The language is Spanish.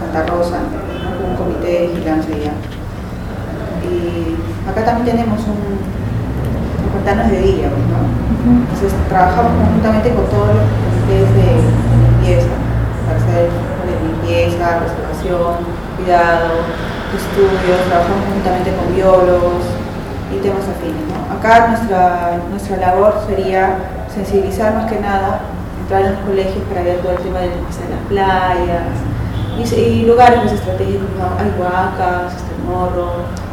Santa Rosa, ¿no? Con un comité de vigilancia ya. Y acá también tenemos pantanos de día, ¿no? Entonces trabajamos conjuntamente con todos los comités de limpieza, para hacer de limpieza, restauración, cuidado, estudios, trabajamos conjuntamente con biólogos y temas afines, ¿no? Acá nuestra labor sería sensibilizar más que nada, entrar en los colegios para ver todo el tema de limpieza de las playas y lugares más estratégicos, ¿no? Hay huacas, el morro,